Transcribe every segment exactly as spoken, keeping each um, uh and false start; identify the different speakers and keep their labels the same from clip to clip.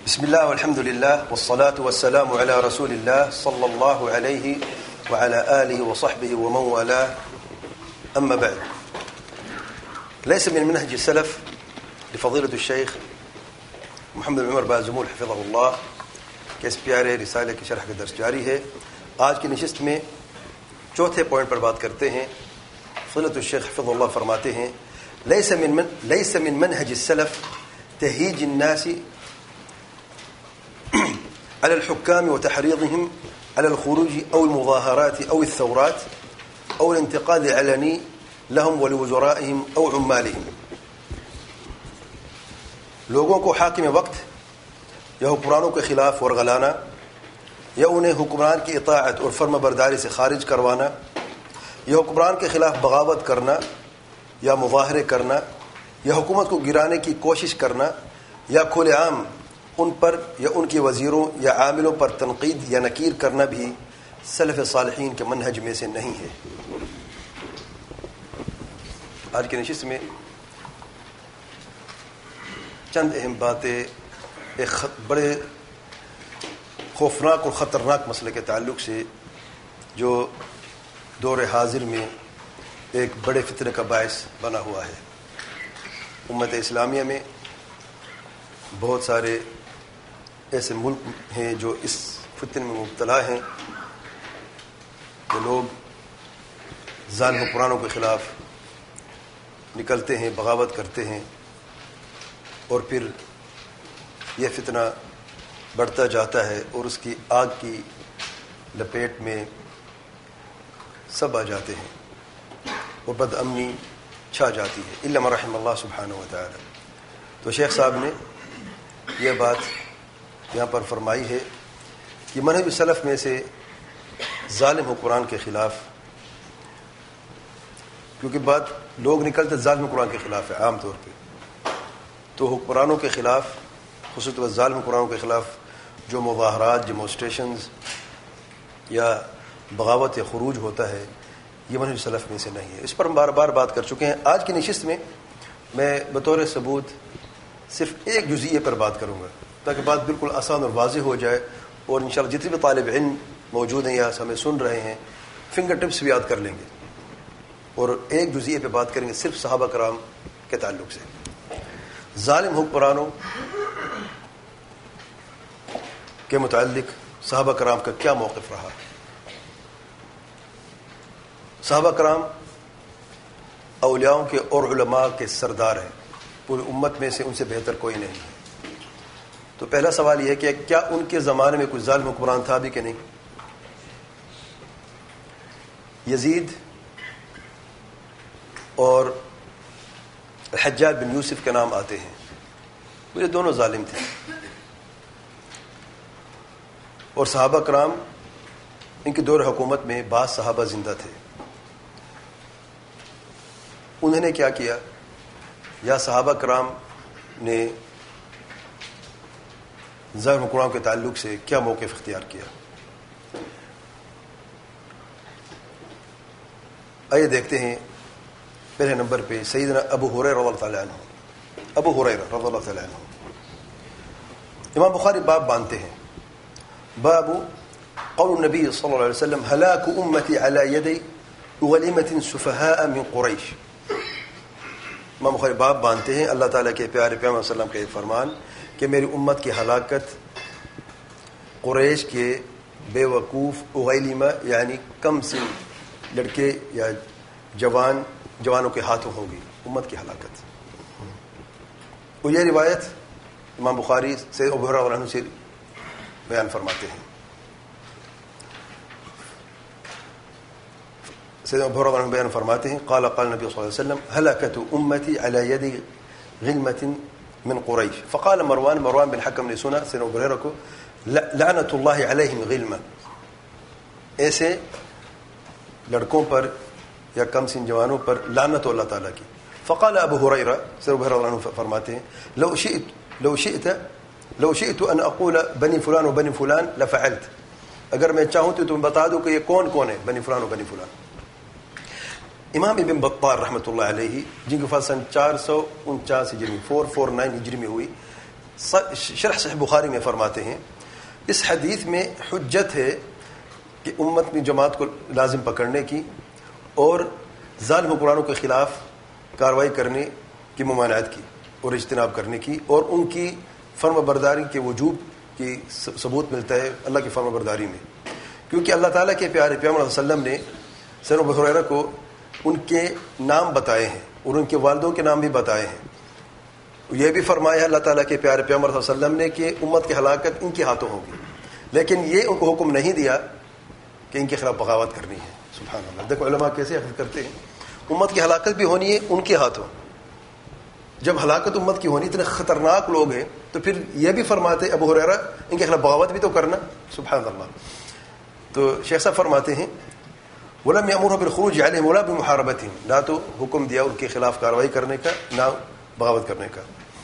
Speaker 1: بسم الله والحمد لله والصلاة والسلام على رسول الله صلى الله عليه وعلى آله وصحبه ومن والاه. أما بعد، ليس من منهج السلف لفضيلة الشيخ محمد بن عمر بازمول حفظه اللہ کہ اس پیارے رسالے کی شرح کا درس جاری ہے. آج کی نشست میں چوتھے پوائنٹ پر بات کرتے ہیں. فضیلۃ الشیخ حفظہ اللہ فرماتے ہیں ليس من من ليس من منهج السلف تهيج الناس على الحكام وتحريضهم على الخروج أو المظاهرات أو الثورات أو الانتقاد العلني لهم ولوزرائهم أو عمالهم. لوگوں کو حاکم وقت یا حکمرانوں کے خلاف ورغلانا یا انہیں حکمران کی اطاعت اور فرما برداری سے خارج کروانا یا حکمران کے خلاف بغاوت کرنا یا مظاہرے کرنا یا حکومت کو گرانے کی کوشش کرنا یا کھلے عام ان پر یا ان کے وزیروں یا عاملوں پر تنقید یا نکیر کرنا بھی سلف صالحین کے منہج میں سے نہیں ہے. آج کی نشست میں چند اہم باتیں ایک بڑے خوفناک اور خطرناک مسئلے کے تعلق سے جو دور حاضر میں ایک بڑے فتنے کا باعث بنا ہوا ہے. امت اسلامیہ میں بہت سارے ایسے ملک ہیں جو اس فتنے میں مبتلا ہیں کہ لوگ ظالم حکمرانوں کے خلاف نکلتے ہیں، بغاوت کرتے ہیں، اور پھر یہ فتنہ بڑھتا جاتا ہے اور اس کی آگ کی لپیٹ میں سب آ جاتے ہیں اور بد امنی چھا جاتی ہے الا من رحم اللہ سبحانہ و تعالی. تو شیخ صاحب نے یہ بات یہاں پر فرمائی ہے کہ منہج سلف میں سے ظالم حکمران کے خلاف، کیونکہ بات لوگ نکلتے ظالم حکمران کے خلاف ہے عام طور پہ، تو حکمرانوں کے خلاف، خصوصاً ظالم حکمرانوں کے خلاف جو مظاہرات، ڈیمونسٹریشنز یا بغاوت یا خروج ہوتا ہے یہ منہج سلف میں سے نہیں ہے. اس پر ہم بار بار بات کر چکے ہیں. آج کی نشست میں میں بطور ثبوت صرف ایک جزئیے پر بات کروں گا تاکہ بات بالکل آسان اور واضح ہو جائے، اور انشاءاللہ جتنے بھی طالب علم موجود ہیں یا ہمیں سن رہے ہیں فنگر ٹپس بھی یاد کر لیں گے، اور ایک جزئیے پہ بات کریں گے صرف صحابہ کرام کے تعلق سے. ظالم حکمرانوں کے متعلق صحابہ کرام کا کیا موقف رہا؟ صحابہ کرام اولیاءوں کے اور علماء کے سردار ہیں، پوری امت میں سے ان سے بہتر کوئی نہیں ہے. تو پہلا سوال یہ ہے کہ کیا ان کے زمانے میں کوئی ظالم حکمران تھا بھی کہ نہیں؟ یزید اور حجاج بن یوسف کے نام آتے ہیں، یہ دونوں ظالم تھے، اور صحابہ کرام ان کی دور حکومت میں بعض صحابہ زندہ تھے. انہوں نے کیا کیا، یا صحابہ کرام نے ظالم حکمرانوں کے تعلق سے کیا موقف اختیار کیا؟ آئیے دیکھتے ہیں. پہلے نمبر پہ سیدنا ابو ہریرہ رضی اللہ تعالیٰ عنہ. ابو ہریرہ رضی اللہ تعالیٰ عنہ امام بخاری باب باندھتے ہیں، باب قول النبی صلی اللہ علیہ وسلم ہلاک امتی علی یدی غلیمۃ سفہاء من قریش. امام بخاری باب باندھتے ہیں اللہ تعالیٰ کے پیارے پیغمبر صلی اللہ علیہ وسلم کا ایک فرمان کہ میری امت کی ہلاکت قریش کے بے وقوف اغیلیمہ یعنی کم سن لڑکے یا جوان جوانوں کے ہاتھوں ہوگی، امت کی ہلاکت. اور یہ روایت امام بخاری سے ابو ہریرہ رضی اللہ عنہ سے بیان فرماتے ہیں. سیدنا ابو ہریرہ بیان فرماتے ہیں قال قال نبی صلی اللہ علیہ وسلم ہلاکت امتی علی ید غلمۃ من قریش. فقال مروان مروان بن حکم نے سنا سیدنا ابو ہریرہ کو لعنت اللہ علیہم غلمہ، ایسے لڑکوں پر یا کم سن جوانوں پر لعنت اللہ تعالیٰ کی. فقال ابو ہریرہ سیدنا ابو ہریرہ فرماتے ہیں لو شئت لو شئت لو شئت ان اقول بنی فلان و بنی فلان لفعلت، اگر میں چاہوں تو تم بتا دو کہ یہ کون کون ہے بنی فلان و بنی فلان. امام ابن بطال رحمۃ اللہ علیہ جن کی وفات سن چار سو انچاس ہجری میں فور فور نائن ہجری میں ہوئی، شرح صحیح بخاری میں فرماتے ہیں اس حدیث میں حجت ہے کہ امت میں جماعت کو لازم پکڑنے کی اور ظالم حکمرانوں کے خلاف کارروائی کرنے کی ممانعت کی اور اجتناب کرنے کی، اور ان کی فرما برداری کے وجوب کی ثبوت ملتا ہے اللہ کی فرما برداری میں، کیونکہ اللہ تعالیٰ کے پیارے پیغمبر صلی اللہ علیہ وسلم نے سیدنا ابو ہریرہ کو ان کے نام بتائے ہیں اور ان کے والدوں کے نام بھی بتائے ہیں. یہ بھی فرمایا اللہ تعالیٰ کے پیارے پیغمبر صلی اللہ علیہ وسلم نے کہ امت کی ہلاکت ان کے ہاتھوں ہوگی، لیکن یہ ان کو حکم نہیں دیا کہ ان کے خلاف بغاوت کرنی ہے. سبحان اللہ، دیکھو علماء کیسے عقل کرتے ہیں. امت کی ہلاکت بھی ہونی ہے ان کے ہاتھوں. جب ہلاکت امت کی ہونی اتنے خطرناک لوگ ہیں تو پھر یہ بھی فرماتے ابو ہریرہ ان کے خلاف بغاوت بھی تو کرنا. سبحان اللہ. تو شیخ صاحب فرماتے ہیں وَلَمْ يَأْمُرْهُ بِالْخُرُوجِ عَلَيْهِمْ وَلَا بِمُحَارَبَتِهِمْ، نہ تو حکم دیا ان کے خلاف کارروائی کرنے کا نہ بغاوت کرنے کا،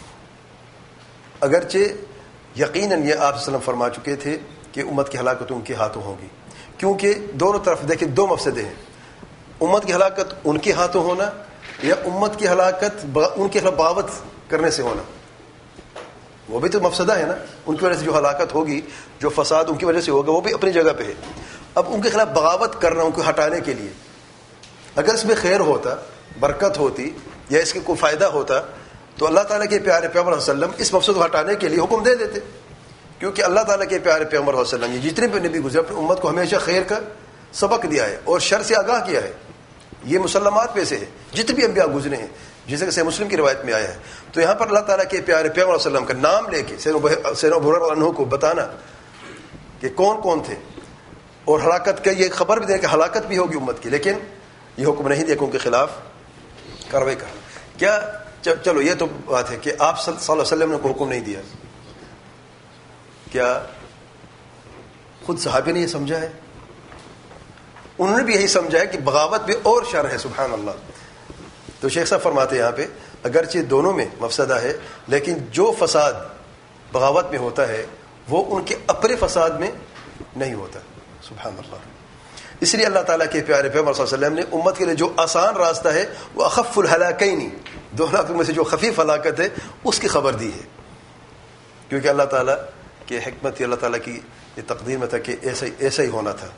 Speaker 1: اگرچہ یقیناً یہ آپ صلی اللہ علیہ وسلم فرما چکے تھے کہ امت کی ہلاکت ان کے ہاتھوں ہوگی، کیونکہ دونوں طرف دیکھیں دو مفسدے ہیں، امت کی ہلاکت ان کے ہاتھوں ہونا یا امت کی ہلاکت ان کے خلاف بغاوت کرنے سے ہونا. وہ بھی تو مفسدہ ہے نا، ان کی وجہ سے جو ہلاکت ہوگی، جو فساد ان کی وجہ سے ہوگا وہ بھی اپنی جگہ پہ ہے. اب ان کے خلاف بغاوت کرنا ان کو ہٹانے کے لیے، اگر اس میں خیر ہوتا، برکت ہوتی یا اس کے کوئی فائدہ ہوتا تو اللہ تعالیٰ کے پیارے پیغمبر صلی اللہ علیہ وسلم اس مقصد کو ہٹانے کے لیے حکم دے دیتے، کیونکہ اللہ تعالیٰ کے پیارے پیغمبر صلی اللہ علیہ وسلم جتنے بھی نبی گزرے اپنی امت کو ہمیشہ خیر کا سبق دیا ہے اور شر سے آگاہ کیا ہے. یہ مسلمات میں سے ہے جتنے بھی انبیاء گزرے ہیں، جیسے کہ صحیح مسلم کی روایت میں آیا ہے. تو یہاں پر اللہ تعالیٰ کے پیارے پیغمبر صلی اللہ علیہ وسلم کا نام لے کے سیدنا ابو ہریرہ عنہ کو بتانا کہ کون کون تھے اور ہلاکت کا یہ خبر بھی دے کہ ہلاکت بھی ہوگی امت کی، لیکن یہ حکم نہیں دیا کہ ان کے خلاف کارروائی کرنا. کیا چلو یہ تو بات ہے کہ آپ صلی اللہ علیہ وسلم نے کوئی حکم نہیں دیا، کیا خود صحابی نے یہ سمجھا ہے؟ انہوں نے بھی یہی سمجھا ہے کہ بغاوت بھی اور شر ہے. سبحان اللہ. تو شیخ صاحب فرماتے ہیں یہاں پہ اگرچہ دونوں میں مفسدہ ہے، لیکن جو فساد بغاوت میں ہوتا ہے وہ ان کے اپنے فساد میں نہیں ہوتا. سبحان اللہ. اس لیے اللہ تعالیٰ کے پیارے پیغمبر صلی اللہ علیہ وسلم نے امت کے لیے جو آسان راستہ ہے وہ اخف الہلاکین، دو ہلاکتوں میں سے جو خفیف ہلاکت ہے اس کی خبر دی ہے، کیونکہ اللہ تعالیٰ کی حکمت، اللہ تعالیٰ کی یہ تقدیر میں تھا کہ ایسا ایسا ہی ہونا تھا.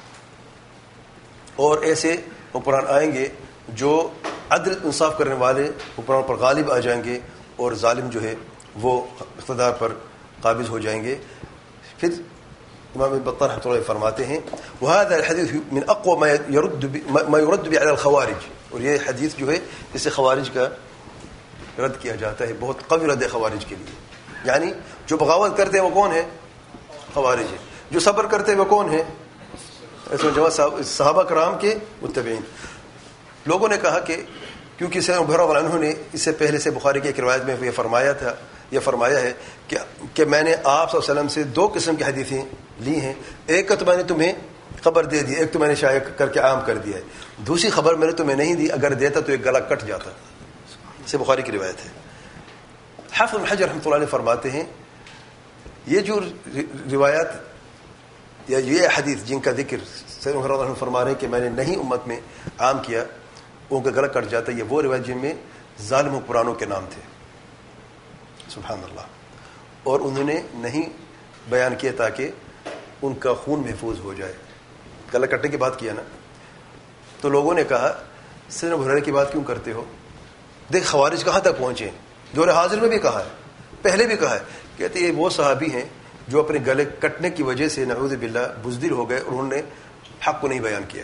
Speaker 1: اور ایسے حکمران آئیں گے جو عدل انصاف کرنے والے حکمران پر غالب آ جائیں گے اور ظالم جو ہے وہ اقتدار پر قابض ہو جائیں گے. پھر امام بطار رحمۃ اللہ فرماتے ہیں وهذا الحديث من اقوى ما يرد ما يرد به على الخوارج، اور یہ حدیث جو ہے اس سے خوارج کا رد کیا جاتا ہے، بہت قوی رد ہے خوارج کے لیے. یعنی جو بغاوت کرتے ہیں وہ کون ہے؟ خوارج ہے. جو صبر کرتے ہیں وہ کون ہے؟ صحابہ کرام کے متبعین. لوگوں نے کہا کہ کیونکہ سیدنا ابو ہریرہ انہوں نے اس سے پہلے سے بخاری کی ایک روایت میں یہ فرمایا تھا یہ فرمایا ہے کہ کہ میں نے آپ صلی اللہ علیہ وسلم سے دو قسم کی حدیثیں لی ہیں، ایک کا تو میں نے تمہیں خبر دے دی، ایک تو میں نے شائع کر کے عام کر دیا ہے، دوسری خبر میں نے تمہیں نہیں دی، اگر دیتا تو ایک گلا کٹ جاتا. سے بخاری کی روایت ہے. حافظ بن حجر رحمۃ اللہ علیہ فرماتے ہیں یہ جو روایات یا یہ حدیث جن کا ذکر سیدنا ابو ہریرہ فرما رہے ہیں کہ میں نے نہیں امت میں عام کیا، ان کا گلا کٹ جاتا ہے، یہ وہ روایت جن میں ظالم حکمرانوں کے نام تھے. سبحان اللہ. اور انہوں نے نہیں بیان کیا تاکہ ان کا خون محفوظ ہو جائے. گلا کٹنے کی بات کیا نا، تو لوگوں نے کہا سیدنا ابو ہریرہ کی بات کیوں کرتے ہو؟ دیکھ خوارج کہاں تک پہنچے، دور حاضر میں بھی کہا ہے، پہلے بھی کہا ہے. کہتے یہ وہ صحابی ہیں جو اپنے گلے کٹنے کی وجہ سے نعوذ باللہ بزدل ہو گئے اور انہوں نے حق کو نہیں بیان کیا.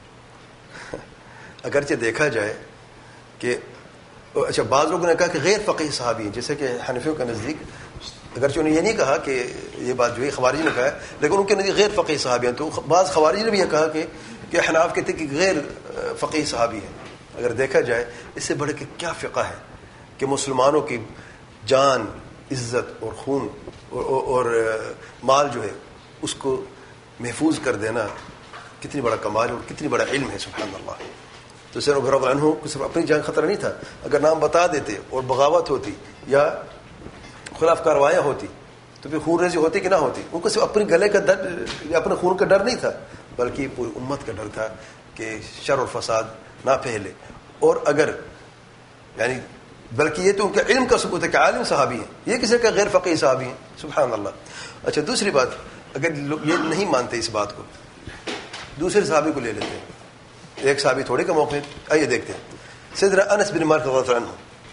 Speaker 1: اگرچہ دیکھا جائے کہ اچھا بعض لوگوں نے کہا کہ غیر فقیہ صحابی ہیں، جیسے کہ حنفیوں کے نزدیک، اگرچہ انہوں نے یہ نہیں کہا کہ یہ بات جو ہے خوارج نے کہا ہے، لیکن ان کے نزدیک غیر فقیہ صحابی ہیں. تو بعض خوارج نے بھی یہ کہا کہ کہ حناف کہتے کہ غیر فقیہ صحابی ہیں. اگر دیکھا جائے اس سے بڑھ کے کیا فقہ ہے کہ مسلمانوں کی جان، عزت اور خون اور, اور مال جو ہے اس کو محفوظ کر دینا کتنی بڑا کمال اور کتنی بڑا علم ہے. سبحان اللہ. تو سیدنا ابو ہریرہ عنہ کو صرف اپنی جان خطرہ نہیں تھا، اگر نام بتا دیتے اور بغاوت ہوتی یا خلاف کارروائیاں ہوتی تو پھر خون ریزی ہوتی کہ نہ ہوتی. ان کو صرف اپنے گلے کا ڈر یا اپنے خون کا ڈر نہیں تھا، بلکہ پوری امت کا ڈر تھا کہ شر اور فساد نہ پھیلے. اور اگر یعنی بلکہ یہ تو ان کے علم کا ثبوت ہے کہ عالم صحابی ہیں, یہ کسی کا غیر فقیہ صحابی ہیں. سبحان اللہ. اچھا دوسری بات, اگر یہ نہیں مانتے اس بات کو, دوسرے صحابی کو لے لیتے ہیں. ایک صحابی تھوڑے کا موقع ہے. آئیے دیکھتے ہیں سیدنا انس بن مالک رضی اللہ عنہ,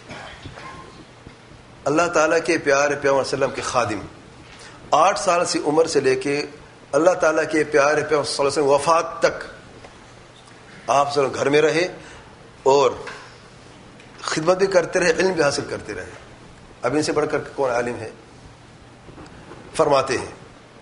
Speaker 1: اللہ تعالیٰ کے پیارے پیغمبر صلی اللہ علیہ وسلم کے خادم, آٹھ سال سے عمر سے لے کے اللہ تعالیٰ کے پیارے پیغمبر صلی اللہ علیہ وسلم وفات تک آپ صلی اللہ علیہ وسلم گھر میں رہے اور خدمت بھی کرتے رہے, علم بھی حاصل کرتے رہے. اب ان سے بڑھ کر کون عالم ہے؟ فرماتے ہیں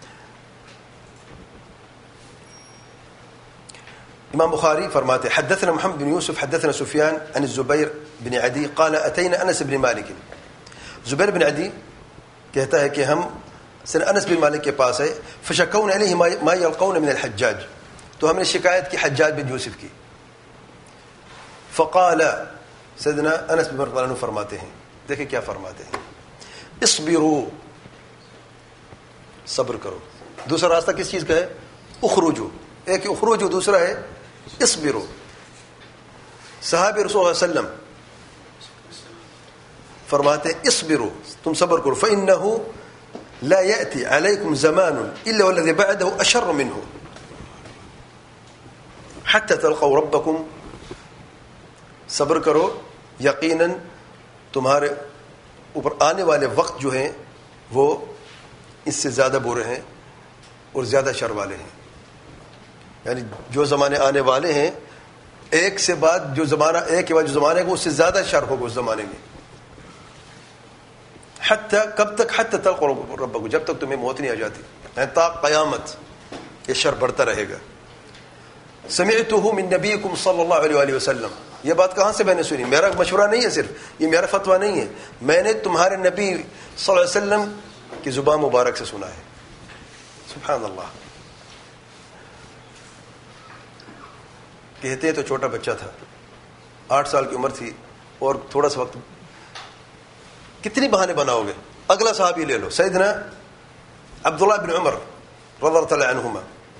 Speaker 1: امام بخاری فرماتے حدثنا محمد بن یوسف حدثنا سفیان عن الزبیر بن عدی قال اتینا انس بن مالک. زبیر بن عدی کہتا ہے کہ ہم سن انس بن مالک کے پاس ہے, فشکون علیہ ما یلقون من الحجاج, تو ہم نے شکایت کی حجاج بن یوسف کی. فقال سیدنا انس بن مالک عنہ فرماتے ہیں, دیکھیں کیا فرماتے ہیں, اصبروا, صبر کرو. دوسرا راستہ کس چیز کا ہے؟ اخرجوا. ایک اخرجوا, دوسرا ہے اصبروا. صحابی رسول اللہ صلی اللہ علیہ وسلم فرماتے ہیں اصبروا, تم صبر کرو. فإنه لا يأتي عليكم زمان إلا والذي بعده أشر منه حتى تلقوا ربكم. صبر کرو, یقیناً تمہارے اوپر آنے والے وقت جو ہیں وہ اس سے زیادہ برے ہیں اور زیادہ شر والے ہیں. یعنی جو زمانے آنے والے ہیں, ایک سے بعد جو زمانہ ایک کے بعد جو زمانے کو اس سے زیادہ شر ہوگا اس زمانے میں. حتی کب تک؟ حتی تلقوا ربکم, جب تک تمہیں موت نہیں آ جاتی, تا قیامت یہ شر بڑھتا رہے گا. سمعتہ من نبیکم صلی اللہ علیہ وآلہ وسلم, یہ بات کہاں سے میں نے سنی؟ میرا مشورہ نہیں ہے, صرف یہ میرا فتویٰ نہیں ہے, میں نے تمہارے نبی صلی اللہ علیہ وسلم کی زبان مبارک سے سنا ہے. سبحان اللہ. کہتے ہیں تو چھوٹا بچہ تھا, آٹھ سال کی عمر تھی, اور تھوڑا سا وقت, کتنی بہانے بناؤ گے؟ اگلا صحابی لے لو, سیدنا عبداللہ بن عمر رضی اللہ تعالی عنہما,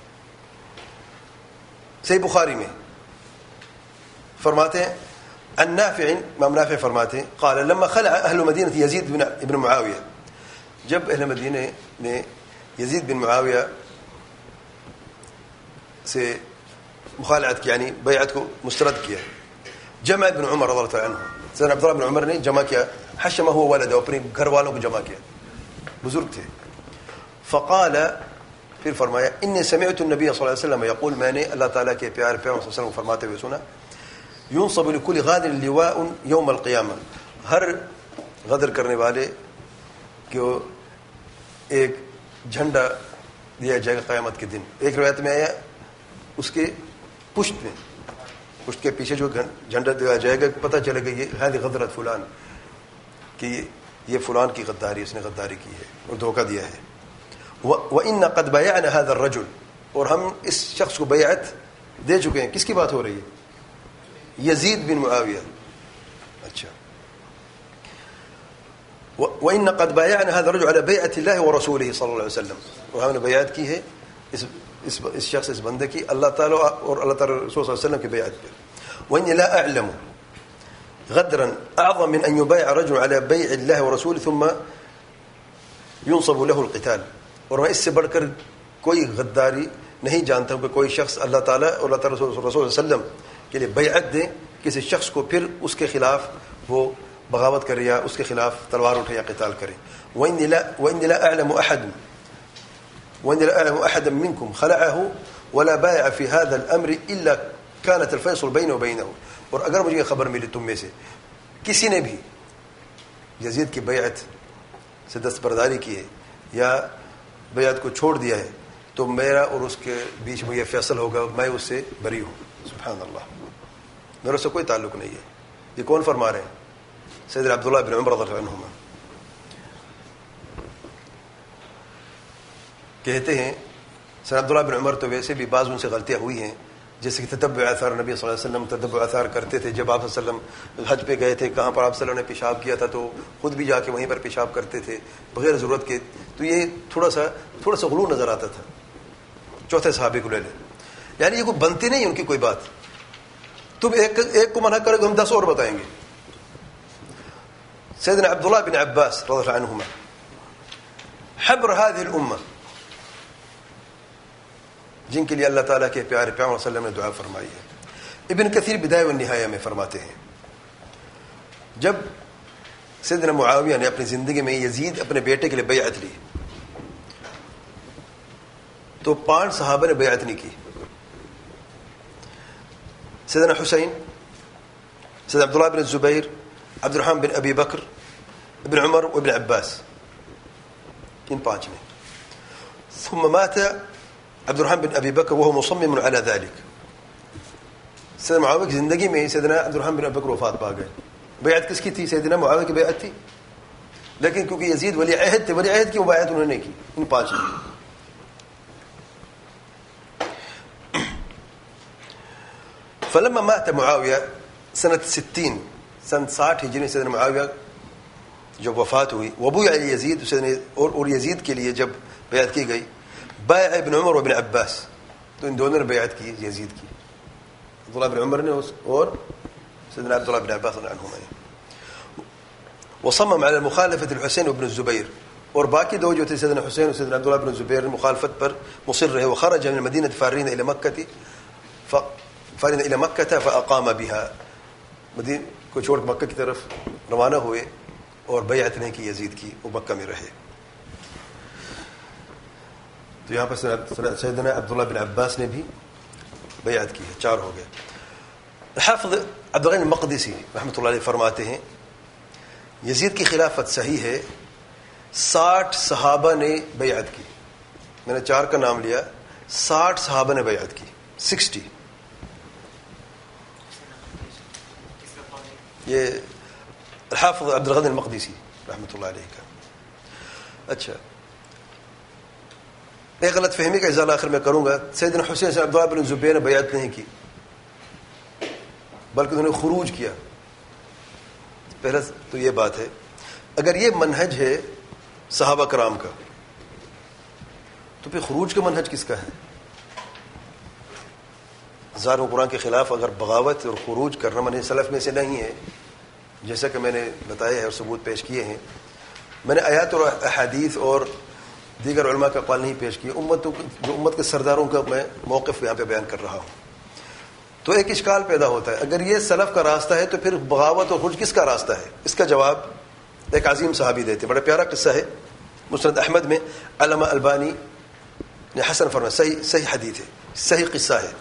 Speaker 1: صحیح بخاری میں فرماتے ہیں عن نافع, امام نافع فرماتے ہیں قال لما خلع اہل مدینہ یزید بن ابن معاویہ, جب اہل مدینہ نے یزید بن معاویہ سے مخالعت کی, یعنی بیعت کو مسترد کیا, جمع ابن عمر رضی اللہ تعالی عنہ, سیدنا عبداللہ بن عمر نے جمع کیا, حشمہ هو ولده, اپنے گھر والوں کو جمع کیا, بزرگ تھے. فقال, پھر فرمایا انی سمعت النبی صلی اللہ علیہ وسلم یقول, میں نے اللہ تعالیٰ کے پیارے پیغمبر صلی اللہ علیہ وسلم کو فرماتے ہوئے سنا, ينصب لكل غادر لواء يوم القیامہ, ہر غدر کرنے والے کو ایک جھنڈا دیا جائے گا قیامت کے دن. ایک روایت میں آیا اس کے پشت میں, پشت کے پیچھے جو جھنڈا دیا جائے گا, پتہ چلے گا یہ هذه غدرت فلان, کہ یہ فلان کی غداری, اس نے غداری کی ہے اور دھوکہ دیا ہے. وَإِنَّ قَدْ بَيَعْنَا هَذَا الرَّجُلِ, اور ہم اس شخص کو بیعت دے چکے ہیں. کس کی بات ہو رہی ہے؟ یزید بن معاویہ. اچھا, وَإِنَّ قَدْ بَيَعْنَا هَذَا الرَّجُلِ عَلَى بَيْعَةِ اللَّهِ وَرَسُولِهِ صلی اللہ علیہ وسلم, اور ہم نے بیعت کی ہے اس اس, اس شخص اس بندے کی اللہ تعالیٰ اور اللہ تعالیٰ رسول صلی اللہ علیہ وسلم کی بیعت پر. وَإِنِّي لَا أَعْلَمُ غدرا اعظم من ان يبايع رجل على بيع الله ورسوله ثم ينصب له القتال, اور میں اس سے بڑھ کر کوئی غداری نہیں جانتا ہوں کہ کوئی شخص اللہ تعالیٰ اور اللہ تعالیٰ رسول صلی اللہ علیہ وسلم کے لیے بیعت دے کسی شخص کو, پھر اس کے خلاف وہ بغاوت کرے یا اس کے خلاف تلوار اٹھے یا قتال کرے. وإني لا وإني لا أعلم أحد وإني لا أعلم أحدا منكم خلعه ولا بايع في هذا الأمر إلا كانت الفيصل بينه وبينه, اور اگر مجھے یہ خبر ملی تم میں سے کسی نے بھی یزید کی بیعت سے دستبرداری کی ہے یا بیعت کو چھوڑ دیا ہے, تو میرا اور اس کے بیچ میں یہ فیصل ہوگا, میں اس سے بری ہوں. سبحان اللہ, میرے سے کوئی تعلق نہیں ہے. یہ کون فرما رہے ہیں؟ سیدنا عبداللہ بن عمر رضی اللہ عنہما کہتے ہیں. سیدنا عبداللہ بن عمر تو ویسے بھی بعض ان سے غلطیاں ہوئی ہیں, جیسے کہ تتبع آثار نبی صلی اللہ علیہ وسلم, تتبع آثار کرتے تھے. جب آپ صلی اللہ علیہ وسلم حج پہ گئے تھے, کہاں پر آپ صلی اللہ علیہ وسلم نے پیشاب کیا تھا, تو خود بھی جا کے وہیں پر پیشاب کرتے تھے بغیر ضرورت کے. تو یہ تھوڑا سا تھوڑا سا غلو نظر آتا تھا. چوتھے صحابی کو لے لیں, یعنی یہ کوئی بنتی نہیں ان کی کوئی بات. تم ایک ایک کو منع کرو گے, ہم دس اور بتائیں گے. سيدنا عبد الله بن عباس رضي الله عنهما حبر هذه الأمة، جن کے لیے اللہ تعالیٰ کے پیارے پیغمبر صلی اللہ علیہ وسلم نے دعا فرمائی ہے. ابن کثیر بدایہ و نہایہ میں فرماتے ہیں جب سیدنا معاویہ نے اپنی زندگی میں یزید اپنے بیٹے کے لیے بیعت لی تو پانچ صحابہ نے بیعت نہیں کی. سیدنا حسین، سیدنا عبداللہ بن زبیر، عبد الرحمن بن ابی بکر، ابن عمر و ابن عباس، ان پانچ نے. ثم مات عبد الرحمن بن ابی بکر وهو مصمم على ذلك. سیدنا معاویہ کی زندگی میں سیدنا عبد الرحمن بن ابی بکر وفات پا گئے. بیعت کس کی تھی؟ سیدنا معاویہ کی بیعت تھی، لیکن کیونکہ یزید ولی عہد تھے، ولی عہد کی بیعت انہوں نے کی، ان پانچ نے. فلما مات معاویہ سنت ستین، سن ساٹھ ہجری، سیدنا معاویہ جب وفات ہوئی، وبویع علی یزید، اور اور یزید کے لیے جب بیعت کی گئی، بایع ابن عمر و ابن عباس، تو ان دونوں نے بیعت کی یزید کی، عبداللہ بن عمر نے اور سیدنا عبداللہ بن عباس رضی اللہ عنہما نے. وصمم على مخالفة الحسين وابن الزبير، اور باقی دو جو تھے سیدنا حسین اور سیدنا عبداللہ بن الزبیر مخالفت پر مصر رہے. وخرج من المدینة فارین الى مکہ فارین الى مکہ فاقام بها، مدینہ کو چھوڑ کر مکہ کی طرف روانہ ہوئے اور بیعت نہیں کی یزید کی، وہ مکہ میں رہے. تو یہاں پر سیدنا عبداللہ بن عباس نے بھی بیعت کی ہے، چار ہو گئے. حافظ عبد الغنی المقدسی رحمۃ اللہ علیہ فرماتے ہیں یزید کی خلافت صحیح ہے، ساٹھ صحابہ نے بیعت کی. میں نے چار کا نام لیا، ساٹھ صحابہ نے بیعت کی، سکسٹی. یہ الحافظ عبد الغنی المقدسی رحمۃ اللہ علیہ کا. اچھا، ایک غلط فہمی کا ازالہ آخر میں کروں گا. سیدنا حسین سے عبداللہ بن زبیر نے بیعت نہیں کی، بلکہ انہوں نے خروج کیا. پہلا تو یہ بات ہے. اگر یہ منہج ہے صحابہ کرام کا تو پھر خروج کا منہج کس کا ہے؟ ہزاروں قرآن کے خلاف اگر بغاوت اور خروج کرنا منہج سلف میں سے نہیں ہے، جیسا کہ میں نے بتایا ہے اور ثبوت پیش کیے ہیں. میں نے آیات اور احادیث اور دیگر علماء کا قول نہیں پیش کیا، امت جو امت کے سرداروں کا میں موقف یہاں پہ بیان کر رہا ہوں. تو ایک اشکال پیدا ہوتا ہے، اگر یہ سلف کا راستہ ہے تو پھر بغاوت اور خروج کس کا راستہ ہے؟ اس کا جواب ایک عظیم صحابی دیتے. بڑا پیارا قصہ ہے، مسند احمد میں علامہ البانی نے حسن فرمایا، صحیح صحیح حدیث ہے، صحیح قصہ ہے.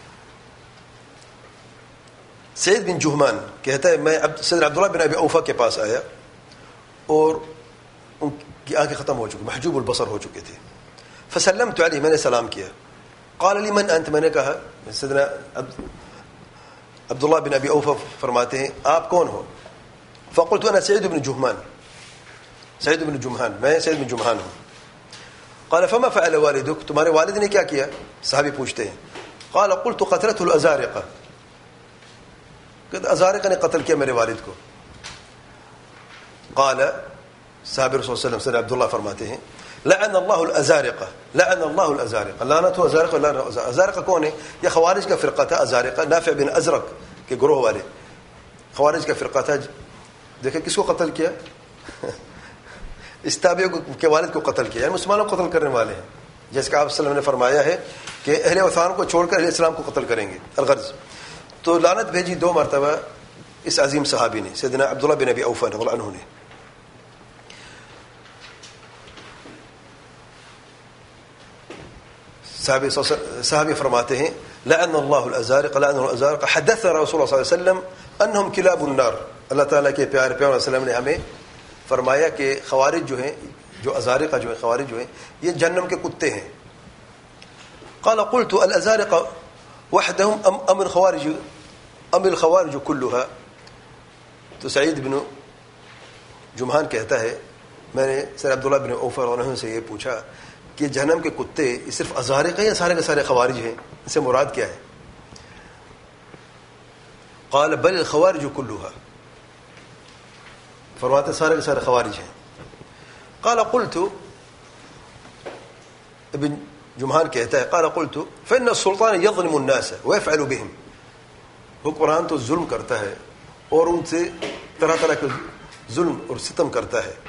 Speaker 1: سعید بن جہمان کہتا ہے میں سیدنا عبداللہ بن ابی اوفا کے پاس آیا اور ان کی آنکھیں ختم ہو چکی، محجوب البصر ہو چکے تھے. فسلمت علیہ، میں نے سلام کیا. قال لی من انت، میں نے کہا، سیدنا عبداللہ بن ابی اوفا فرماتے ہیں آپ کون ہو؟ فقلت انا سعید بن جہمان، سعید بن جمحان، میں سعید بن جمحان ہوں. قال فما فعل والدک، تمہارے والد نے کیا کیا؟ صحابی پوچھتے ہیں. قال قلت قتلته الازارقہ، کہ ازارقہ نے قتل کیا میرے والد کو. قال صحابی رسول صلی اللہ علیہ وسلم سیدنا عبداللہ فرماتے ہیں لعن اللہ الازارقہ، لعن اللہ الازارقہ، لعنت ہو ازارقہ. ازارقہ کون ہے؟ یہ خوارج کا فرقہ تھا. ازارقہ نافع بن ازرق کے گروہ والے خوارج کا فرقہ تھا. دیکھیں کس کو قتل کیا؟ اس تابعی کے والد کو قتل کیا، یعنی مسلمانوں کو قتل کرنے والے ہیں. جیسے کہ آپ صلی اللہ علیہ وسلم نے فرمایا ہے کہ اہل وطن کو چھوڑ کر اہل اسلام کو قتل کریں گے الغرض. تو لعنت بھیجی دو مرتبہ اس عظیم صحابی نے، سیدنا عبداللہ بن ابی اوفا رضی اللہ عنہ نے. صحابی صحابی فرماتے ہیں لعن اللہ الازارق، لعن الازارق، حدث رسول اللہ صلی اللہ علیہ وسلم انہم کلاب النار. اللہ تعالیٰ کے پیارے پیغمبر علیہ وسلم نے ہمیں فرمایا کہ خوارج جو ہیں، جو ازارقہ جو ہیں، خوارج جو ہیں، یہ جہنم کے کتے ہیں. قال قلت الازارقہ وحدهم ام ام الخوارج ام الخوارج كلها. تو سعید بن جمحان کہتا ہے میں نے سر عبداللہ بن اوفا رضی اللہ عنہ سے یہ پوچھا کہ جہنم کے کتے یہ صرف ازارقہ یا سارے کے سارے خوارج ہیں؟ اس سے مراد کیا ہے؟ قال بل الخوارج كلها، فرماتے سارے کے سارے خوارج ہیں. قال قلت، ابن جمحان کہتا ہے قال قلت فإن السلطان يظلم الناس ويفعل بهم، حکمران تو ظلم کرتا ہے اور ان سے طرح طرح کے ظلم اور ستم کرتا ہے.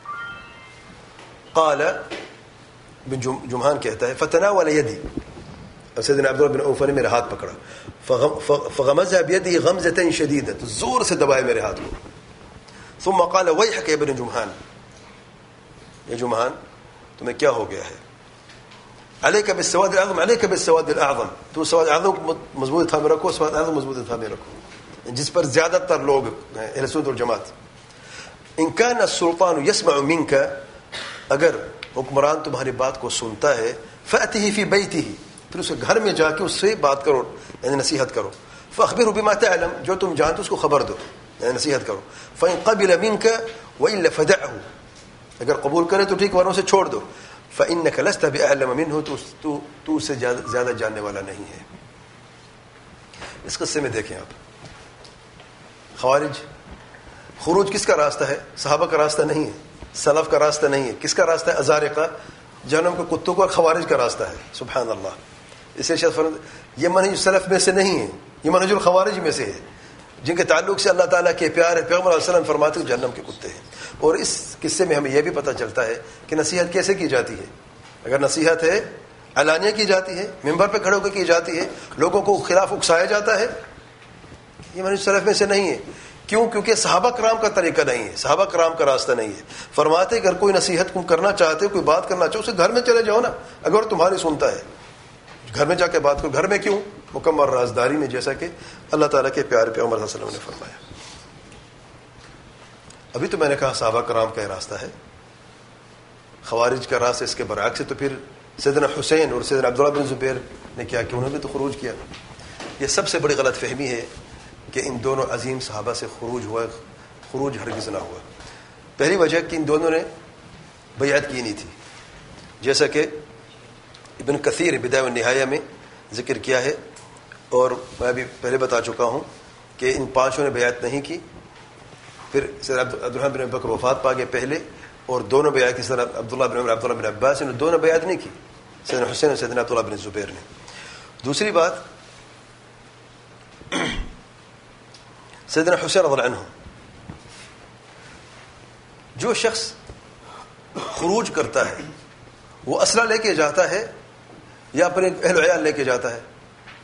Speaker 1: قال بن جمحان کہتا ہے فتناول یدی، سیدنا عبداللہ بن عوف نے میرا ہاتھ پکڑا، فغمزها بيده غمزة شديدة، زور سے دبائے میرے ہاتھ کو. ثم قال ويحك يا ابن جمحان، یا جمحان تمہیں کیا ہو گیا ہے؟ عليك بالسواد الاعظم، عليك بالسواد الاعظم، تو سواد اعظم کو مضبوط تھامے رکھو، سواد اعظم مضبوط تھامے رکھو، جس پر زیادہ تر لوگ ہیں اہل سنت والجماعت. ان كان السلطان يسمع منك، اگر حکمران تمہاری بات کو سنتا ہے، فأته في بيته، پھر اسے گھر میں جا کے اس سے بات کرو، یعنی نصیحت کرو. فأخبره بما تعلم، جو تم جانتے اس کو خبر دو، یعنی نصیحت کرو. فإن قبل منك وإلا فدعه، اگر قبول کرے تو ٹھیک، ورنہ اسے چھوڑ دو. فإنك لست بأعلم منه، تو تو تو اس سے زیادہ جاننے والا نہیں ہے. اس قصے میں دیکھیں آپ، خوارج، خروج کس کا راستہ ہے؟ صحابہ کا راستہ نہیں ہے، سلف کا راستہ نہیں ہے. کس کا راستہ ہے؟ ازارقہ، جہنم کے کتوں کا، خوارج کا راستہ ہے. سبحان اللہ. اسے شاید فرض یہ منہج سلف میں سے نہیں ہے، یہ منہج الخوارج میں سے ہے، جن کے تعلق سے اللہ تعالیٰ کے پیار ہے. پیغمبر علیہ السلام فرماتے ہیں جہنم کے کتے ہیں. اور اس قصے میں ہمیں یہ بھی پتہ چلتا ہے کہ نصیحت کیسے کی جاتی ہے. اگر نصیحت ہے علانیہ کی جاتی ہے، ممبر پہ کھڑے ہو کے کی جاتی ہے، لوگوں کو خلاف اکسایا جاتا ہے، یہ منہج سلف میں سے نہیں ہے. کیوں؟ کیونکہ صحابہ کرام کا طریقہ نہیں ہے، صحابہ کرام کا راستہ نہیں ہے. فرماتے اگر کوئی نصیحت تم کرنا چاہتے ہو، کوئی بات کرنا چاہو، اسے گھر میں چلے جاؤ نا، اگر تمہاری سنتا ہے گھر میں جا کے بات کرو. گھر میں کیوں؟ مکمل رازداری میں، جیسا کہ اللہ تعالیٰ کے پیارے پیغمبر صلی اللہ علیہ وسلم نے فرمایا. ابھی تو میں نے کہا صحابہ کرام کا یہ راستہ ہے، خوارج کا راستہ اس کے برعکس ہے. تو پھر سیدنا حسین اور سیدنا عبداللہ بن زبیر نے کیا کہ انہوں نے تو خروج کیا. یہ سب سے بڑی غلط فہمی ہے کہ ان دونوں عظیم صحابہ سے خروج ہوا. خروج ہرگز نہ ہوا. پہلی وجہ کہ ان دونوں نے بیعت کی نہیں تھی، جیسا کہ ابن کثیر بدایہ والنہایہ میں ذکر کیا ہے، اور میں ابھی پہلے بتا چکا ہوں کہ ان پانچوں نے بیعت نہیں کی. پھر سیدنا عبدالرحمن بن ابی بکر وفات پا گئے پہلے، اور دونوں بیعت کی، سیدنا عبداللہ بن عمر، عبداللہ بن عباس نے دونوں بیعت نہیں کی، سیدنا حسین اور سیدنا عبداللہ بن زبیر نے. دوسری بات، سیدنا حسین رضی اللہ عنہ، جو شخص خروج کرتا ہے وہ اسلحہ لے کے جاتا ہے یا اپنے اہل و عیال لے کے جاتا ہے؟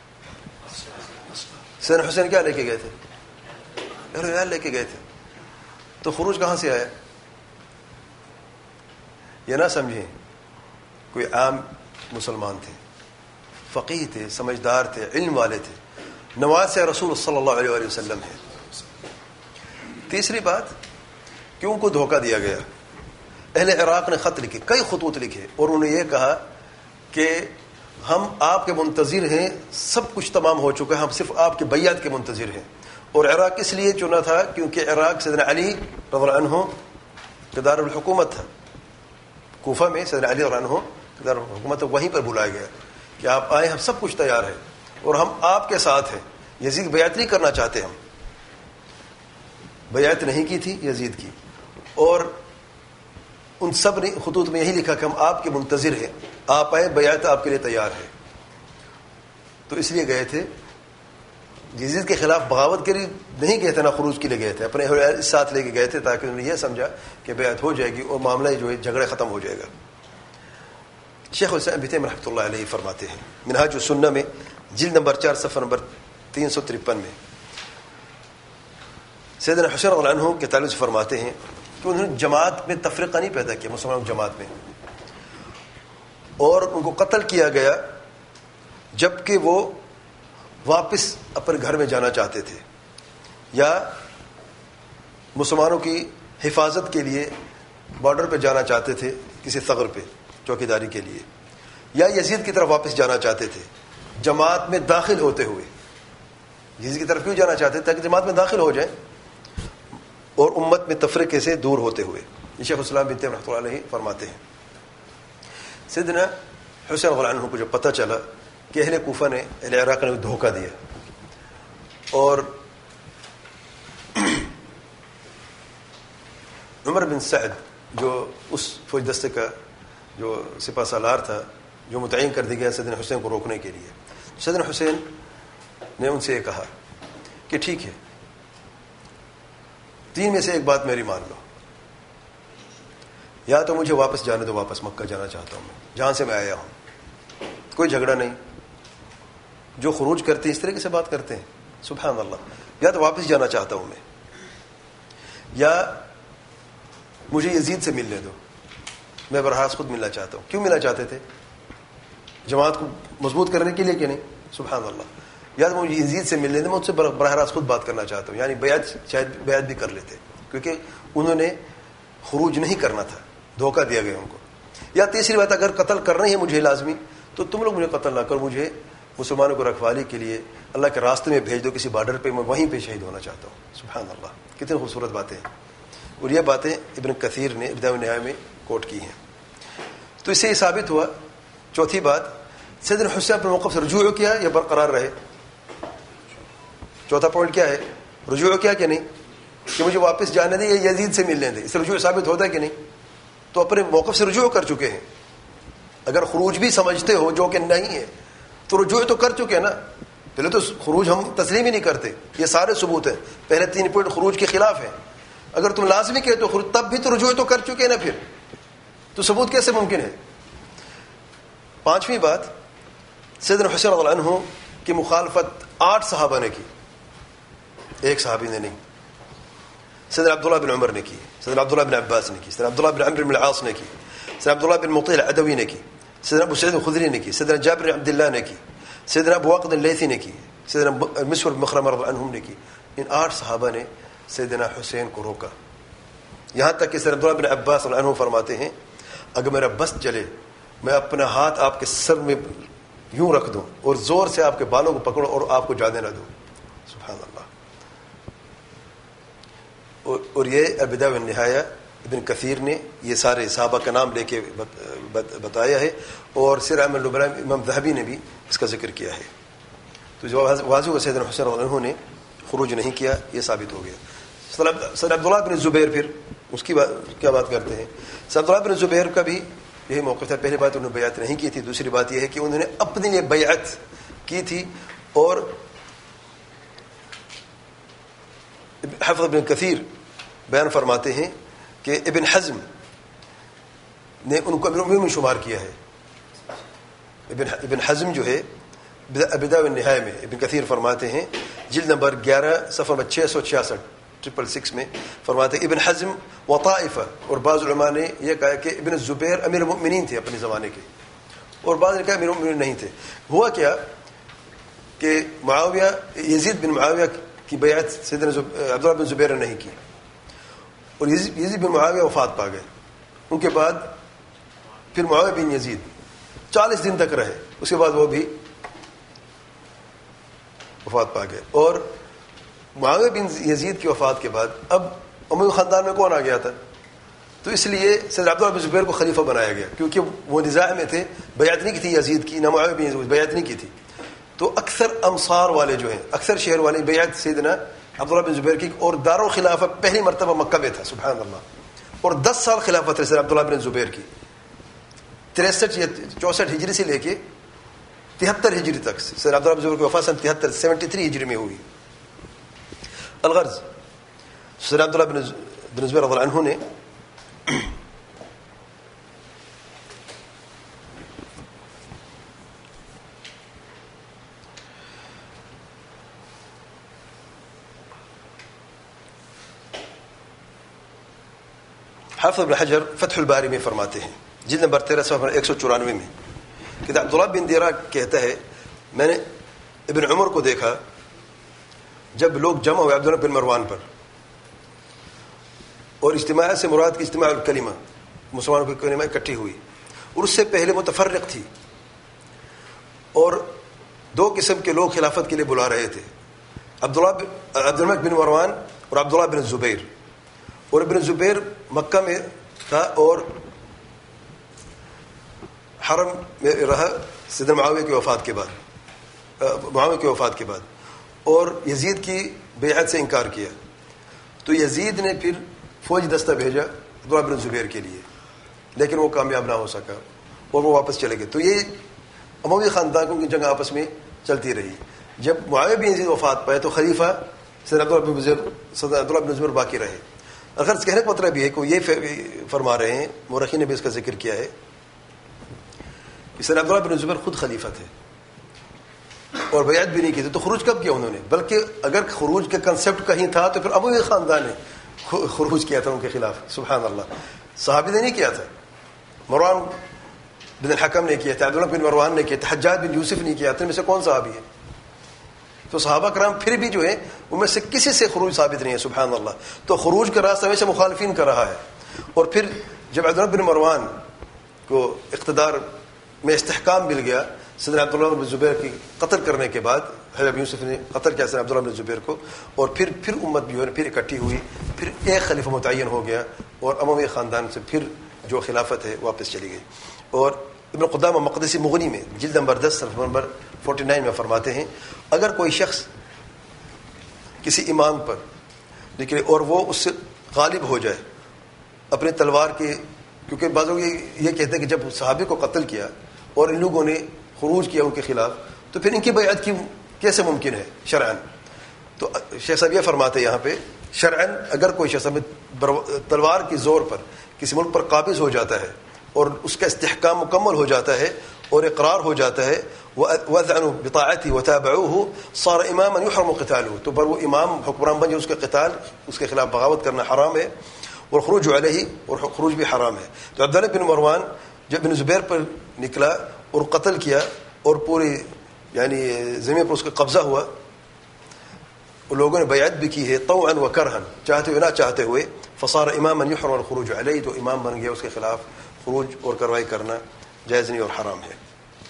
Speaker 1: سیدنا حسین کیا لے کے گئے تھے؟ اہل و عیال لے کے گئے تھے. تو خروج کہاں سے آیا؟ یہ نہ سمجھیں کوئی عام مسلمان تھے، فقیہ تھے، سمجھدار تھے، علم والے تھے، نواز رسول صلی اللہ علیہ وآلہ وسلم ہے. تیسری بات کہ ان کو دھوکہ دیا گیا. اہل عراق نے خط لکھے، کئی خطوط لکھے، اور انہوں نے یہ کہا کہ ہم آپ کے منتظر ہیں، سب کچھ تمام ہو چکا ہے، ہم صرف آپ کے بیعت کے منتظر ہیں. اور عراق اس لیے چنا تھا کیونکہ عراق سیدنا علی رضی اللہ عنہ کا دار الحکومت تھا. کوفہ میں سیدنا علی رضی اللہ عنہ کا دار الحکومت تھا، وہیں پر بلایا گیا کہ آپ آئیں، ہم سب کچھ تیار ہے اور ہم آپ کے ساتھ ہیں. یزید بیعت نہیں کرنا چاہتے، ہم بیعت نہیں کی تھی یزید کی. اور ان سب نے خطوط میں یہی لکھا کہ ہم آپ کے منتظر ہیں، آپ آئیں، بیعت آپ کے لیے تیار ہے. تو اس لیے گئے تھے، یزید کے خلاف بغاوت کے لیے نہیں گئے تھے، نہ خروج کے لیے گئے تھے، اپنے اس ساتھ لے کے گئے تھے تاکہ انہوں نے یہ سمجھا کہ بیعت ہو جائے گی اور معاملہ جو ہے جھگڑے ختم ہو جائے گا. شیخ الاسلام ابن تیمیہ رحمۃ اللہ علیہ فرماتے ہیں منہاج السنہ میں جلد نمبر چار صفحہ نمبر تین سو ترپن میں، سیدنا حسین رضی اللہ عنہ کے تعلق سے فرماتے ہیں کہ انہوں نے جماعت میں تفرقہ نہیں پیدا کیا، مسلمانوں کی جماعت میں، اور ان کو قتل کیا گیا جبکہ وہ واپس اپنے گھر میں جانا چاہتے تھے، یا مسلمانوں کی حفاظت کے لیے بارڈر پہ جانا چاہتے تھے، کسی ثغر پہ چوکی داری کے لیے، یا یزید کی طرف واپس جانا چاہتے تھے جماعت میں داخل ہوتے ہوئے. یزید کی طرف کیوں جانا چاہتے تھے؟ تاکہ جماعت میں داخل ہو جائیں اور امت میں تفریقے سے دور ہوتے ہوئے. یہ شیخ الاسلام ابن تیمیہ رحمۃ اللہ علیہ فرماتے ہیں. سیدنا حسین رضی اللہ عنہ کو جب پتہ چلا کہ اہل کوفہ نے، اہل عراق نے دھوکہ دیا، اور عمر بن سعد جو اس فوج دستے کا جو سپہ سالار تھا، جو متعین کر دیا گیا سیدنا حسین کو روکنے کے لیے، سیدنا حسین نے ان سے یہ کہا کہ ٹھیک ہے، تین میں سے ایک بات میری مان لو، یا تو مجھے واپس جانے دو، واپس مکہ جانا چاہتا ہوں میں جہاں سے میں آیا ہوں، کوئی جھگڑا نہیں. جو خروج کرتے ہیں اس طریقے سے بات کرتے ہیں، سبحان اللہ. یا تو واپس جانا چاہتا ہوں میں، یا مجھے یزید سے ملنے دو، میں براہ راست خود ملنا چاہتا ہوں. کیوں ملنا چاہتے تھے؟ جماعت کو مضبوط کرنے کے لیے کہ نہیں؟ سبحان اللہ. یا تو مجھے یزید سے ملنے دو، میں ان سے براہ راست خود بات کرنا چاہتا ہوں. یعنی بیعت شاید بیعت بھی کر لیتے، کیونکہ انہوں نے خروج نہیں کرنا تھا، دھوکہ دیا گیا ان کو. یا تیسری بات، اگر قتل کرنا ہی ہے مجھے لازمی، تو تم لوگ مجھے قتل نہ کرو، مجھے مسلمانوں کو رکھوالی کے لیے اللہ کے راستے میں بھیج دو کسی بارڈر پہ، میں وہیں پہ شہید ہونا چاہتا ہوں. سبحان اللہ، کتنی خوبصورت باتیں ہیں. اور یہ باتیں ابن کثیر نے بدایہ والنہایہ میں کوٹ کی ہیں. تو اس سے یہ ثابت ہوا. چوتھی بات، سیدنا حسین اپنے موقف سے رجوع کیا یا برقرار رہے؟ چوتھا پوائنٹ کیا ہے؟ رجوع کیا کہ نہیں، کہ مجھے واپس جانے دیں یا یزید سے ملنے دیں. اس سے رجوع ثابت ہوتا ہے کہ نہیں؟ تو اپنے موقف سے رجوع کر چکے ہیں. اگر خروج بھی سمجھتے ہو جو کہ نہیں ہے تو رجوع تو کر چکے ہیں نا. پہلے تو خروج ہم تسلیم ہی نہیں کرتے، یہ سارے ثبوت ہیں. پہلے تین پوائنٹ خروج کے خلاف ہیں. اگر تم لازمی کہتے ہو تب بھی تو رجوع تو کر چکے ہیں نا، پھر تو ثبوت کیسے ممکن ہے؟ پانچویں بات، سیدنا حسین رضی اللہ عنہ کی مخالفت آٹھ صحابہ نے کی، ایک صحابی نے نہیں. سیدنا عبداللہ بن عمر نے کی، سیدنا عبداللہ بن عباس نے کی، سیدنا عبداللہ بن عمرو بن العاص نے کی، سیدنا عبداللہ بن مطیع العدوی نے کی، سیدنا ابو سعید الخدری نے کی، سیدنا جابر بن عبداللہ نے کی، سیدنا ابو واقد اللیثی نے کی، سیدنا مسور بن مخرمہ رضی اللہ عنہم نے کی. ان آٹھ صحابہ نے سیدنا حسین کو روکا. یہاں تک کہ سیدنا عبداللہ بن عباس رضی اللہ عنہ فرماتے ہیں اگر میرا بس چلے میں اپنا ہاتھ آپ کے سر میں یوں رکھ دوں اور زور سے آپ کے بالوں کو پکڑوں اور آپ کو جانے نہ دوں. سبحان اللہ. اور, اور یہ البدایہ والنہایہ ابن کثیر نے یہ سارے صحابہ کا نام لے کے بتایا ہے، اور سیر اعمال النبلاء امام ذہبی نے بھی اس کا ذکر کیا ہے. تو جو واضح و سیدنا حسین رضی اللہ عنہ نے خروج نہیں کیا، یہ ثابت ہو گیا. سیدنا عبداللہ بن زبیر، پھر اس کی بات کیا بات کرتے ہیں. سیدنا عبداللہ بن زبیر کا بھی یہی موقف تھا. پہلی بات انہوں نے بیعت نہیں کی تھی، دوسری بات یہ ہے کہ انہوں نے اپنے لیے بیعت کی تھی. اور حافظ ابن کثیر بیان فرماتے ہیں کہ ابن حزم نے ان کو امیر المؤمنین میں شمار کیا ہے. ابن ابن حزم جو ہے البدایہ والنہایہ میں، ابن کثیر فرماتے ہیں جلد نمبر گیارہ صفحہ نمبر چھ سو چھیاسٹھ ٹرپل سکس میں فرماتے ہیں ابن حزم و طائفہ، اور بعض علماء نے یہ کہا کہ ابن زبیر امیر المؤمنین تھے اپنے زمانے کے، اور بعض نے کہا امیر المؤمنین نہیں تھے. ہوا کیا کہ معاویہ یزید بن معاویہ کی بیعت سیدنا عبداللہ بن زبیر نے نہیں کی، اور یزید بن معاویہ وفات پا گئے. ان کے بعد پھر معاویہ بن یزید چالیس دن تک رہے، اس کے بعد وہ بھی وفات پا گئے. اور معاویہ بن یزید کی وفات کے بعد اب اموی خاندان میں کون آ گیا تھا؟ تو اس لیے سیدنا عبداللہ بن زبیر کو خلیفہ بنایا گیا، کیونکہ وہ نزاع میں تھے. بیعت نہیں کی تھی یزید کی، نہ معاویہ بن یزید بیعت نہیں کی تھی. تو اکثر امصار والے جو ہیں، اکثر شہر والے بیعت سیدنا عبداللہ بن زبیر کی، اور دارالخلافہ پہلی مرتبہ مکہ میں تھا. سبحان اللہ. اور دس سال خلافت سیدنا عبداللہ بن زبیر کی، تریسٹھ یا چونسٹھ ہجری سے لے کے تہتر ہجری تک. سیدنا عبداللہ بن زبیر کی وفات سن تہتر سیونٹی تھری ہجری میں ہوئی. الغرض سیدنا عبداللہ بن زبیر رضی اللہ عنہ نے حافظ ابن حجر فتح الباری میں فرماتے ہیں جلد نمبر تیرہ صفحہ ایک سو چورانوے میں کہ عبداللہ بن دیرہ کہتا ہے میں نے ابن عمر کو دیکھا جب لوگ جمع ہوئے عبداللہ بن مروان پر، اور اجتماع سے مراد کی اجتماع الکلمہ، مسلمانوں کی کلمہ اکٹھی ہوئی، اور اس سے پہلے متفرق تھی، اور دو قسم کے لوگ خلافت کے لیے بلا رہے تھے، عبداللہ عبدالملک بن مروان اور عبداللہ بن زبیر. اور ابن زبیر مکہ میں تھا اور حرم میں رہا سیدنا معاویہ کی وفات کے بعد معاویہ کی وفات کے بعد اور یزید کی بیعت سے انکار کیا. تو یزید نے پھر فوج دستہ بھیجا عبداللہ بن زبیر کے لیے، لیکن وہ کامیاب نہ ہو سکا اور وہ واپس چلے گئے. تو یہ اموی خاندانوں کی جنگ آپس میں چلتی رہی. جب معاویہ بن یزید وفات پائے تو خلیفہ سیدنا عبداللہ بن زبیر سیدنا عبداللہ بن زبیر باقی رہے. غرض کہنے کا مطلب یہ ہے کہ وہ یہ فرما رہے ہیں, مورخین نے بھی اس کا ذکر کیا ہے کہ سیدنا عبداللہ بن زبیر خود خلیفہ تھے اور بیعت بھی نہیں کی تھی, تو خروج کب کیا انہوں نے؟ بلکہ اگر خروج کا کنسیپٹ کہیں تھا تو پھر اموی خاندان نے خروج کیا تھا ان کے خلاف. سبحان اللہ, صحابی نے نہیں کیا تھا, مروان بن الحکم نے کیا تھا, عبداللہ بن مروان نے کیا تھا, حجاج بن یوسف نے کیا تھا, ان میں سے کون صحابی ہے؟ تو صحابہ کرام پھر بھی جو ہے ان میں سے کسی سے خروج ثابت نہیں ہے. سبحان اللہ. تو خروج کا راستہ ہمیشہ مخالفین کا رہا ہے. اور پھر جب عبداللہ بن مروان کو اقتدار میں استحکام مل گیا سیدنا عبداللہ بن زبیر کی قتل کرنے کے بعد, حجاج یوسف نے قتل کیا سیدنا عبداللہ بن زبیر کو, اور پھر پھر امت جو ہے پھر اکٹھی ہوئی, پھر ایک خلیفہ متعین ہو گیا اور اموی خاندان سے پھر جو خلافت ہے واپس چلی گئی. اور ابن قدامہ مقدسی مغنی میں جلد نمبر دس صفحہ نمبر فورٹی نائن میں فرماتے ہیں, اگر کوئی شخص کسی امام پر نکلے اور وہ اس سے غالب ہو جائے اپنے تلوار کے, کیونکہ بعض لوگ یہ کہتے ہیں کہ جب صحابی کو قتل کیا اور ان لوگوں نے خروج کیا ان کے خلاف تو پھر ان کی بیعت کی کیسے ممکن ہے شرعاً؟ تو شیخ صاحب یہ فرماتے ہیں یہاں پہ, شرعاً اگر کوئی شخص تلوار کی زور پر کسی ملک پر قابض ہو جاتا ہے اور اس کا استحکام مکمل ہو جاتا ہے اور اقرار ہو جاتا ہے, وَأَذْعَنُوا بِطَاعَتِهِ وَتَابَعُوهُ صَارَ إِمَامًا يُحْرَمُ قِتَالُهُ, تو پر وہ امام حکمران بن جائے اس کا قتال, اس کے خلاف بغاوت کرنا حرام ہے, اور خروج علیہ, اور خروج بھی حرام ہے. تو عبداللہ بن مروان جب بن زبیر پر نکلا اور قتل کیا اور پوری یعنی زمین پر اس کا قبضہ ہوا, اور لوگوں نے بیعت بھی کی ہے طوعا و کرہا, چاہتے ہوئے نہ چاہتے ہوئے, فصار اماما یحرم الخروج علیہ, تو امام بن گیا, اس کے خلاف خروج اور کارروائی کرنا جائز نہیں اور حرام ہے.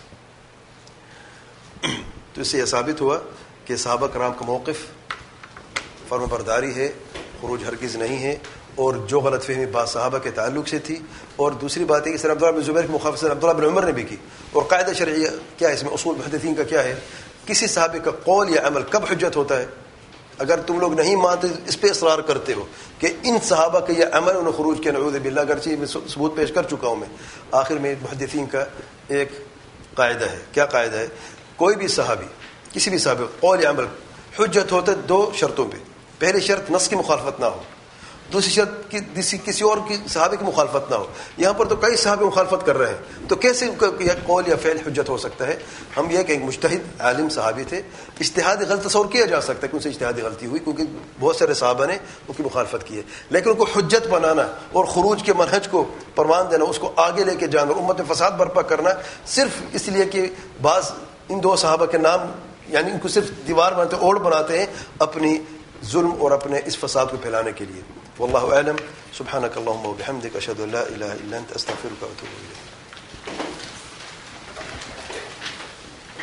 Speaker 1: تو اس سے یہ ثابت ہوا کہ صحابہ کرام کا موقف فرم برداری ہے, خروج ہرگز نہیں ہے, اور جو غلط فہمی بعض صحابہ کے تعلق سے تھی. اور دوسری بات ہے کہ سیدنا عبداللہ بن زبیر کی مخالفت سیدنا عبداللہ بن عمر نے بھی کی. اور قاعدہ شرعیہ کیا ہے اس میں, اصول محدثین کا کیا ہے, کسی صحابی کا قول یا عمل کب حجت ہوتا ہے؟ اگر تم لوگ نہیں مانتے, اس پہ اصرار کرتے ہو کہ ان صحابہ کا یہ عمل انہوں خروج کیا, نعوذ باللہ, اگرچہ میں ثبوت پیش کر چکا ہوں میں, آخر میں محدثین کا ایک قاعدہ ہے. کیا قاعدہ ہے؟ کوئی بھی صحابی, کسی بھی صحابی قول یا عمل حجت ہوتا ہے دو شرطوں پہ. پہلی شرط نص کی مخالفت نہ ہو, دوسری شرط کی کسی اور کی صحابی کی مخالفت نہ ہو. یہاں پر تو کئی صحابی مخالفت کر رہے ہیں, تو کیسے قول یا فعل حجت ہو سکتا ہے؟ ہم یہ کہ ایک مجتہد عالم صحابی تھے, اجتہادی غلط تصور کیا جا سکتا ہے کہ ان سے اجتہادی غلطی ہوئی, کیونکہ بہت سارے صحابہ نے ان کی مخالفت کی ہے, لیکن ان کو حجت بنانا اور خروج کے منہج کو پروان دینا, اس کو آگے لے کے جانا اور امت میں فساد برپا کرنا صرف اس لیے کہ بعض ان دو صحابہ کے نام, یعنی ان کو صرف دیوار بناتے, اوڑ بناتے ہیں اپنی ظلم اور اپنے اس فساد کو پھیلانے کے لیے. واللہ اعلم. سبحانک اللہم و بحمدک, اشہد ان لا الہ الا انت, استغفرک و اتوب الیک.